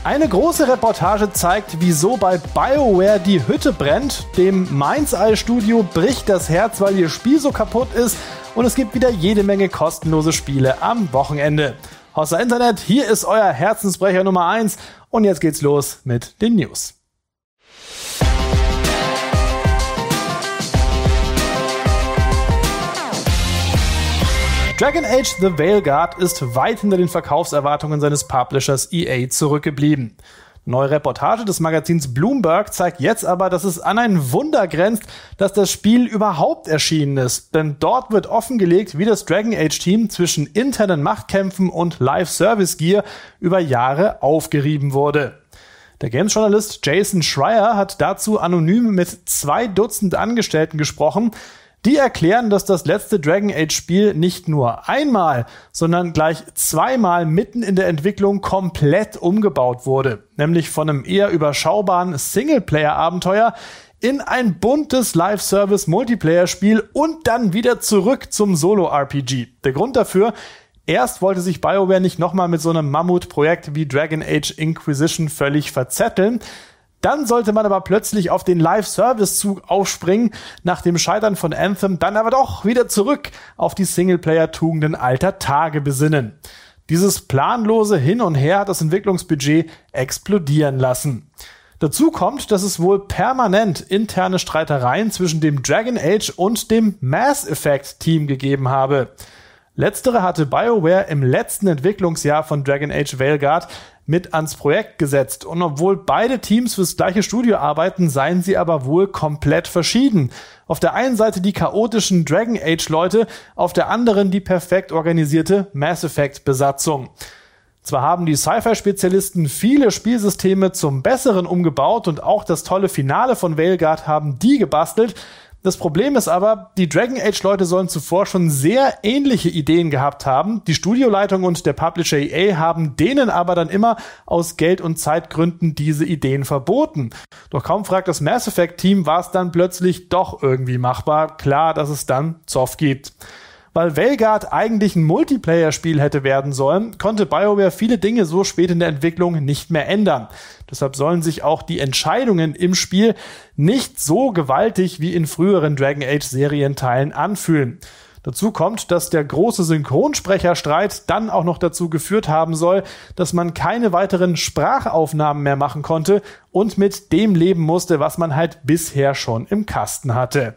Eine große Reportage zeigt, wieso bei BioWare die Hütte brennt. Dem Mind's Eye Studio bricht das Herz, weil ihr Spiel so kaputt ist. Und es gibt wieder jede Menge kostenlose Spiele am Wochenende. Außer Internet, hier ist euer Herzensbrecher Nummer 1. Und jetzt geht's los mit den News. Dragon Age: The Veilguard ist weit hinter den Verkaufserwartungen seines Publishers EA zurückgeblieben. Neue Reportage des Magazins Bloomberg zeigt jetzt aber, dass es an ein Wunder grenzt, dass das Spiel überhaupt erschienen ist. Denn dort wird offengelegt, wie das Dragon Age Team zwischen internen Machtkämpfen und Live-Service-Gear über Jahre aufgerieben wurde. Der Games-Journalist Jason Schreier hat dazu anonym mit 2 Dutzend Angestellten gesprochen. Die erklären, dass das letzte Dragon Age Spiel nicht nur einmal, sondern gleich 2-mal mitten in der Entwicklung komplett umgebaut wurde. Nämlich von einem eher überschaubaren Singleplayer-Abenteuer in ein buntes Live-Service-Multiplayer-Spiel und dann wieder zurück zum Solo-RPG. Der Grund dafür: erst wollte sich BioWare nicht nochmal mit so einem Mammutprojekt wie Dragon Age Inquisition völlig verzetteln. Dann sollte man aber plötzlich auf den Live-Service-Zug aufspringen, nach dem Scheitern von Anthem dann aber doch wieder zurück auf die Singleplayer-Tugenden alter Tage besinnen. Dieses planlose Hin und Her hat das Entwicklungsbudget explodieren lassen. Dazu kommt, dass es wohl permanent interne Streitereien zwischen dem Dragon Age und dem Mass Effect Team gegeben habe. Letztere hatte BioWare im letzten Entwicklungsjahr von Dragon Age Veilguard mit ans Projekt gesetzt. Und obwohl beide Teams fürs gleiche Studio arbeiten, seien sie aber wohl komplett verschieden. Auf der einen Seite die chaotischen Dragon Age Leute, auf der anderen die perfekt organisierte Mass Effect Besatzung. Zwar haben die Sci-Fi-Spezialisten viele Spielsysteme zum Besseren umgebaut und auch das tolle Finale von Veilguard haben die gebastelt. Das Problem ist aber, die Dragon Age Leute sollen zuvor schon sehr ähnliche Ideen gehabt haben. Die Studioleitung und der Publisher EA haben denen aber dann immer aus Geld- und Zeitgründen diese Ideen verboten. Doch kaum fragt das Mass Effect Team, war es dann plötzlich doch irgendwie machbar. Klar, dass es dann Zoff gibt. Weil Veilguard eigentlich ein Multiplayer-Spiel hätte werden sollen, konnte BioWare viele Dinge so spät in der Entwicklung nicht mehr ändern. Deshalb sollen sich auch die Entscheidungen im Spiel nicht so gewaltig wie in früheren Dragon Age-Serienteilen anfühlen. Dazu kommt, dass der große Synchronsprecherstreit dann auch noch dazu geführt haben soll, dass man keine weiteren Sprachaufnahmen mehr machen konnte und mit dem leben musste, was man halt bisher schon im Kasten hatte.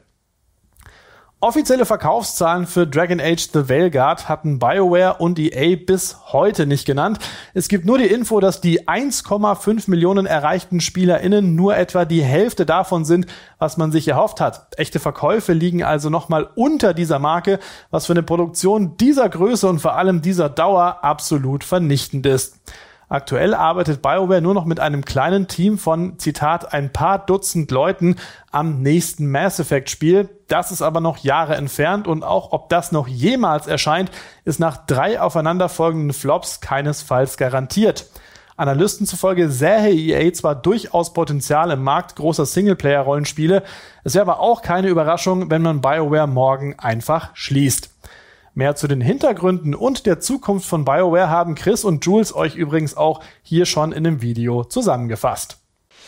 Offizielle Verkaufszahlen für Dragon Age: The Veilguard hatten BioWare und EA bis heute nicht genannt. Es gibt nur die Info, dass die 1,5 Millionen erreichten SpielerInnen nur etwa die Hälfte davon sind, was man sich erhofft hat. Echte Verkäufe liegen also nochmal unter dieser Marke, was für eine Produktion dieser Größe und vor allem dieser Dauer absolut vernichtend ist. Aktuell arbeitet BioWare nur noch mit einem kleinen Team von, Zitat, ein paar Dutzend Leuten am nächsten Mass Effect Spiel. Das ist aber noch Jahre entfernt und auch ob das noch jemals erscheint, ist nach 3 aufeinanderfolgenden Flops keinesfalls garantiert. Analysten zufolge sähe EA zwar durchaus Potenzial im Markt großer Singleplayer-Rollenspiele, es wäre aber auch keine Überraschung, wenn man BioWare morgen einfach schließt. Mehr zu den Hintergründen und der Zukunft von BioWare haben Chris und Jules euch übrigens auch hier schon in dem Video zusammengefasst.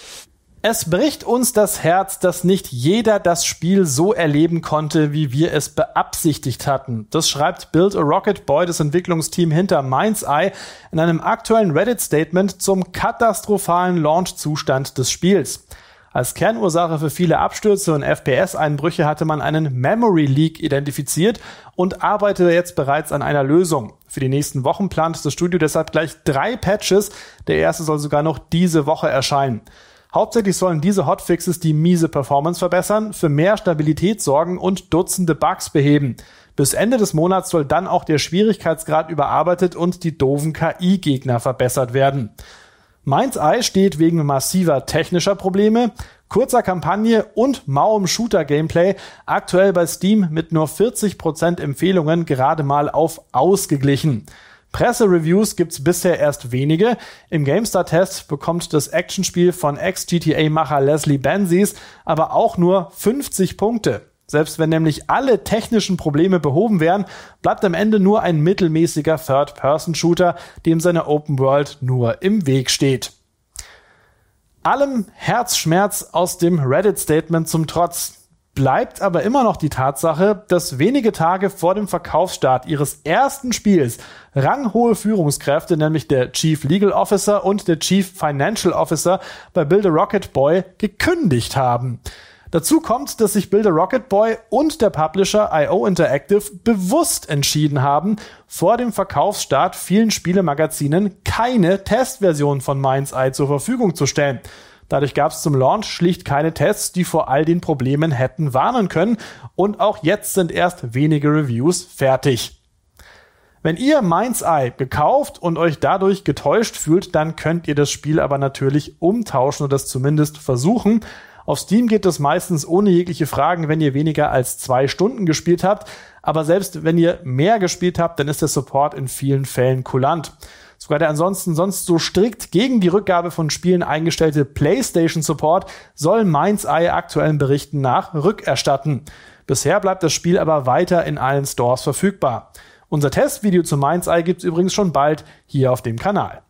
Es bricht uns das Herz, dass nicht jeder das Spiel so erleben konnte, wie wir es beabsichtigt hatten. Das schreibt Build a Rocket Boy, das Entwicklungsteam hinter Mind's Eye, in einem aktuellen Reddit-Statement zum katastrophalen Launch-Zustand des Spiels. Als Kernursache für viele Abstürze und FPS-Einbrüche hatte man einen Memory Leak identifiziert und arbeitet jetzt bereits an einer Lösung. Für die nächsten Wochen plant das Studio deshalb gleich 3 Patches. Der erste soll sogar noch diese Woche erscheinen. Hauptsächlich sollen diese Hotfixes die miese Performance verbessern, für mehr Stabilität sorgen und Dutzende Bugs beheben. Bis Ende des Monats soll dann auch der Schwierigkeitsgrad überarbeitet und die doofen KI-Gegner verbessert werden. Mind's Eye steht wegen massiver technischer Probleme, kurzer Kampagne und mauem Shooter-Gameplay aktuell bei Steam mit nur 40% Empfehlungen gerade mal auf ausgeglichen. Pressereviews gibt's bisher erst wenige. Im GameStar-Test bekommt das Actionspiel von Ex-GTA-Macher Leslie Benzies aber auch nur 50 Punkte. Selbst wenn nämlich alle technischen Probleme behoben wären, bleibt am Ende nur ein mittelmäßiger Third-Person-Shooter, dem seine Open World nur im Weg steht. Allem Herzschmerz aus dem Reddit-Statement zum Trotz bleibt aber immer noch die Tatsache, dass wenige Tage vor dem Verkaufsstart ihres ersten Spiels ranghohe Führungskräfte, nämlich der Chief Legal Officer und der Chief Financial Officer bei Build a Rocket Boy gekündigt haben. Dazu kommt, dass sich Build a Rocket Boy und der Publisher IO Interactive bewusst entschieden haben, vor dem Verkaufsstart vielen Spielemagazinen keine Testversion von Mind's Eye zur Verfügung zu stellen. Dadurch gab es zum Launch schlicht keine Tests, die vor all den Problemen hätten warnen können. Und auch jetzt sind erst wenige Reviews fertig. Wenn ihr Mind's Eye gekauft und euch dadurch getäuscht fühlt, dann könnt ihr das Spiel aber natürlich umtauschen oder das zumindest versuchen. Auf Steam geht das meistens ohne jegliche Fragen, wenn ihr weniger als 2 Stunden gespielt habt. Aber selbst wenn ihr mehr gespielt habt, dann ist der Support in vielen Fällen kulant. Sogar der ansonsten sonst so strikt gegen die Rückgabe von Spielen eingestellte PlayStation Support soll Mind's Eye aktuellen Berichten nach rückerstatten. Bisher bleibt das Spiel aber weiter in allen Stores verfügbar. Unser Testvideo zu Mind's Eye gibt's übrigens schon bald hier auf dem Kanal.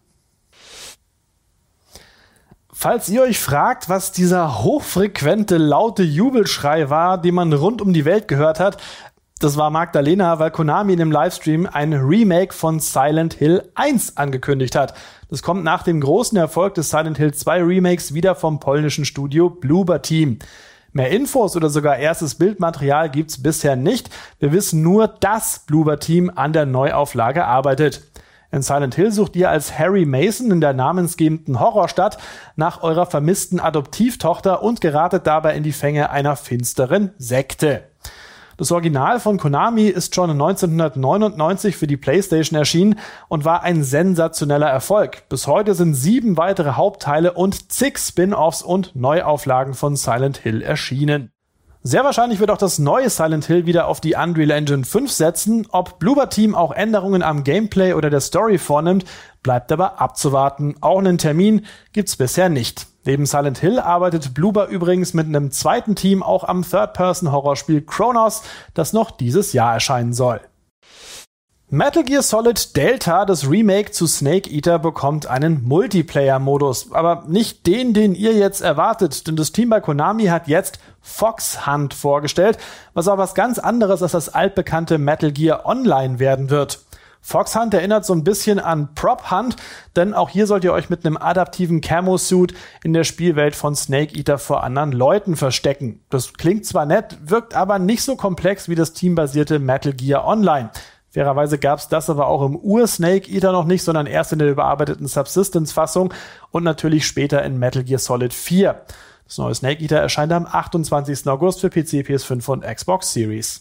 Falls ihr euch fragt, was dieser hochfrequente, laute Jubelschrei war, den man rund um die Welt gehört hat, das war Magdalena, weil Konami in dem Livestream ein Remake von Silent Hill 1 angekündigt hat. Das kommt nach dem großen Erfolg des Silent Hill 2 Remakes wieder vom polnischen Studio Bloober Team. Mehr Infos oder sogar erstes Bildmaterial gibt's bisher nicht. Wir wissen nur, dass Bloober Team an der Neuauflage arbeitet. In Silent Hill sucht ihr als Harry Mason in der namensgebenden Horrorstadt nach eurer vermissten Adoptivtochter und geratet dabei in die Fänge einer finsteren Sekte. Das Original von Konami ist schon 1999 für die PlayStation erschienen und war ein sensationeller Erfolg. Bis heute sind 7 weitere Hauptteile und zig Spin-offs und Neuauflagen von Silent Hill erschienen. Sehr wahrscheinlich wird auch das neue Silent Hill wieder auf die Unreal Engine 5 setzen. Ob Bloober Team auch Änderungen am Gameplay oder der Story vornimmt, bleibt aber abzuwarten. Auch einen Termin gibt's bisher nicht. Neben Silent Hill arbeitet Bloober übrigens mit einem zweiten Team auch am Third-Person-Horrorspiel Chronos, das noch dieses Jahr erscheinen soll. Metal Gear Solid Delta, das Remake zu Snake Eater, bekommt einen Multiplayer-Modus. Aber nicht den ihr jetzt erwartet, denn das Team bei Konami hat jetzt Fox Hunt vorgestellt, was auch was ganz anderes als das altbekannte Metal Gear Online werden wird. Fox Hunt erinnert so ein bisschen an Prop Hunt, denn auch hier sollt ihr euch mit einem adaptiven Camo-Suit in der Spielwelt von Snake Eater vor anderen Leuten verstecken. Das klingt zwar nett, wirkt aber nicht so komplex wie das teambasierte Metal Gear Online. Fairerweise gab's das aber auch im Ur-Snake Eater noch nicht, sondern erst in der überarbeiteten Subsistence-Fassung und natürlich später in Metal Gear Solid 4. Das neue Snake Eater erscheint am 28. August für PC, PS5 und Xbox Series.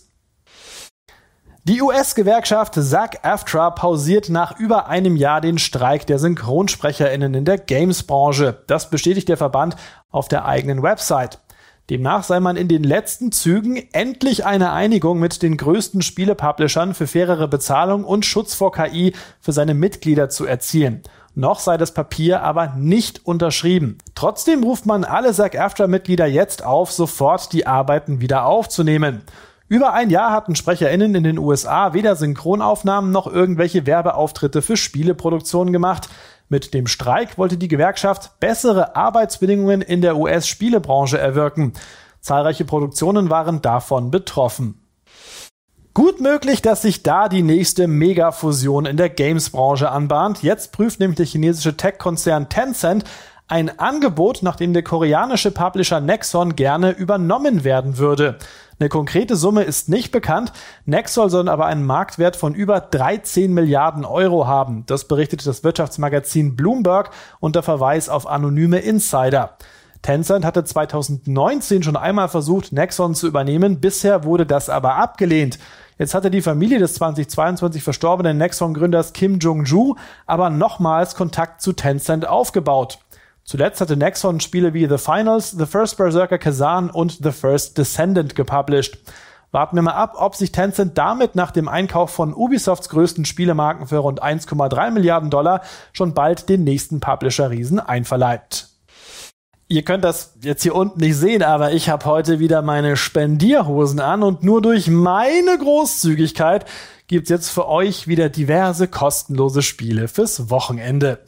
Die US-Gewerkschaft SAG-AFTRA pausiert nach über einem Jahr den Streik der SynchronsprecherInnen in der Games-Branche. Das bestätigt der Verband auf der eigenen Website. Demnach sei man in den letzten Zügen, endlich eine Einigung mit den größten Spiele-Publishern für fairere Bezahlung und Schutz vor KI für seine Mitglieder zu erzielen. Noch sei das Papier aber nicht unterschrieben. Trotzdem ruft man alle SAG-AFTRA-Mitglieder jetzt auf, sofort die Arbeiten wieder aufzunehmen. Über ein Jahr hatten SprecherInnen in den USA weder Synchronaufnahmen noch irgendwelche Werbeauftritte für Spieleproduktionen gemacht. Mit dem Streik wollte die Gewerkschaft bessere Arbeitsbedingungen in der US-Spielebranche erwirken. Zahlreiche Produktionen waren davon betroffen. Gut möglich, dass sich da die nächste Megafusion in der Games-Branche anbahnt. Jetzt prüft nämlich der chinesische Tech-Konzern Tencent ein Angebot, nach dem der koreanische Publisher Nexon gerne übernommen werden würde. Eine konkrete Summe ist nicht bekannt. Nexon soll aber einen Marktwert von über 13 Milliarden Euro haben. Das berichtet das Wirtschaftsmagazin Bloomberg unter Verweis auf anonyme Insider. Tencent hatte 2019 schon einmal versucht, Nexon zu übernehmen. Bisher wurde das aber abgelehnt. Jetzt hatte die Familie des 2022 verstorbenen Nexon-Gründers Kim Jong-ju aber nochmals Kontakt zu Tencent aufgebaut. Zuletzt hatte Nexon Spiele wie The Finals, The First Berserker Kazan und The First Descendant gepublished. Warten wir mal ab, ob sich Tencent damit nach dem Einkauf von Ubisofts größten Spielemarken für rund 1,3 Milliarden Dollar schon bald den nächsten Publisher-Riesen einverleibt. Ihr könnt das jetzt hier unten nicht sehen, aber ich habe heute wieder meine Spendierhosen an und nur durch meine Großzügigkeit gibt's jetzt für euch wieder diverse kostenlose Spiele fürs Wochenende.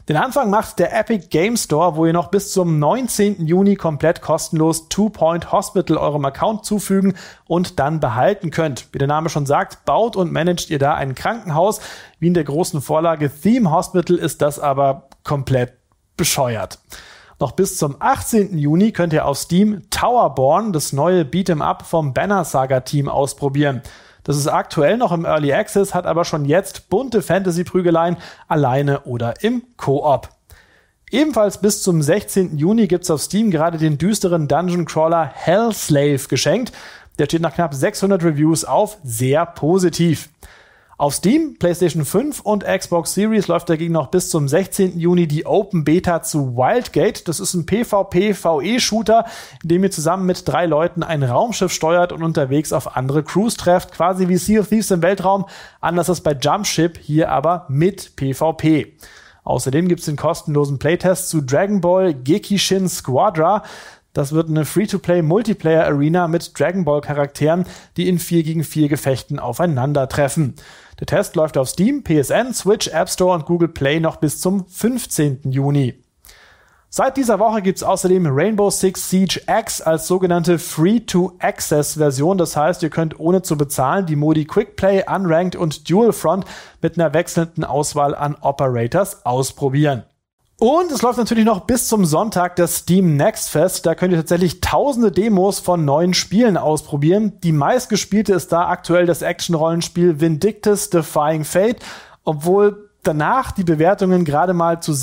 Den Anfang macht der Epic Game Store, wo ihr noch bis zum 19. Juni komplett kostenlos 2 Point Hospital eurem Account zufügen und dann behalten könnt. Wie der Name schon sagt, baut und managt ihr da ein Krankenhaus. Wie in der großen Vorlage Theme Hospital ist das aber komplett bescheuert. Noch bis zum 18. Juni könnt ihr auf Steam Towerborn, das neue Beat'em-up vom Banner Saga Team, ausprobieren. Das ist aktuell noch im Early Access, hat aber schon jetzt bunte Fantasy-Prügeleien, alleine oder im Koop. Ebenfalls bis zum 16. Juni gibt's auf Steam gerade den düsteren Dungeon-Crawler Hellslave geschenkt. Der steht nach knapp 600 Reviews auf sehr positiv. Auf Steam, PlayStation 5 und Xbox Series läuft dagegen noch bis zum 16. Juni die Open Beta zu Wildgate. Das ist ein PvP-VE-Shooter, in dem ihr zusammen mit 3 Leuten ein Raumschiff steuert und unterwegs auf andere Crews trefft. Quasi wie Sea of Thieves im Weltraum, anders als bei Jumpship, hier aber mit PvP. Außerdem gibt's den kostenlosen Playtest zu Dragon Ball Gekishin Squadra. Das wird eine Free-to-Play-Multiplayer-Arena mit Dragon Ball-Charakteren, die in 4 gegen 4 Gefechten aufeinandertreffen. Der Test läuft auf Steam, PSN, Switch, App Store und Google Play noch bis zum 15. Juni. Seit dieser Woche gibt's außerdem Rainbow Six Siege X als sogenannte Free-to-Access-Version. Das heißt, ihr könnt ohne zu bezahlen die Modi Quickplay, Unranked und Dual Front mit einer wechselnden Auswahl an Operators ausprobieren. Und es läuft natürlich noch bis zum Sonntag das Steam Next Fest. Da könnt ihr tatsächlich tausende Demos von neuen Spielen ausprobieren. Die meistgespielte ist da aktuell das Action-Rollenspiel Vindictus Defying Fate, obwohl danach die Bewertungen gerade mal zu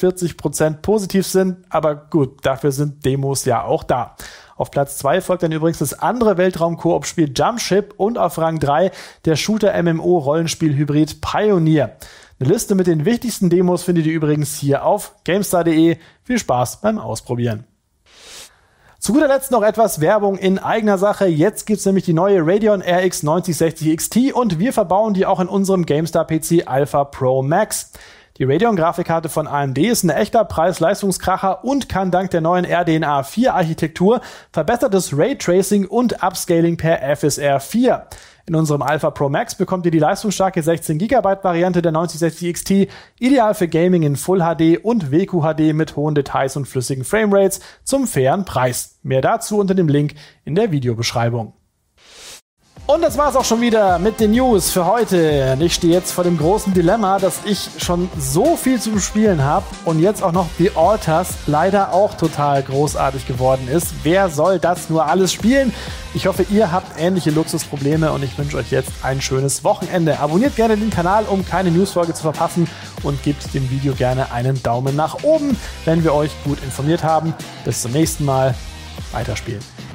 46% positiv sind. Aber gut, dafür sind Demos ja auch da. Auf Platz 2 folgt dann übrigens das andere Weltraum-Koop-Spiel Jumpship und auf Rang 3 der Shooter-MMO-Rollenspiel-Hybrid Pioneer. Eine Liste mit den wichtigsten Demos findet ihr übrigens hier auf GameStar.de. Viel Spaß beim Ausprobieren. Zu guter Letzt noch etwas Werbung in eigener Sache. Jetzt gibt's nämlich die neue Radeon RX 9060 XT und wir verbauen die auch in unserem GameStar PC Alpha Pro Max. Die Radeon-Grafikkarte von AMD ist ein echter Preis-Leistungskracher und kann dank der neuen RDNA 4-Architektur verbessertes Raytracing und Upscaling per FSR 4. In unserem Alpha Pro Max bekommt ihr die leistungsstarke 16 GB Variante der 9060 XT, ideal für Gaming in Full HD und WQHD mit hohen Details und flüssigen Framerates zum fairen Preis. Mehr dazu unter dem Link in der Videobeschreibung. Und das war's auch schon wieder mit den News für heute. Ich stehe jetzt vor dem großen Dilemma, dass ich schon so viel zum Spielen habe und jetzt auch noch The Alters leider auch total großartig geworden ist. Wer soll das nur alles spielen? Ich hoffe, ihr habt ähnliche Luxusprobleme und ich wünsche euch jetzt ein schönes Wochenende. Abonniert gerne den Kanal, um keine Newsfolge zu verpassen und gebt dem Video gerne einen Daumen nach oben, wenn wir euch gut informiert haben. Bis zum nächsten Mal. Weiterspielen.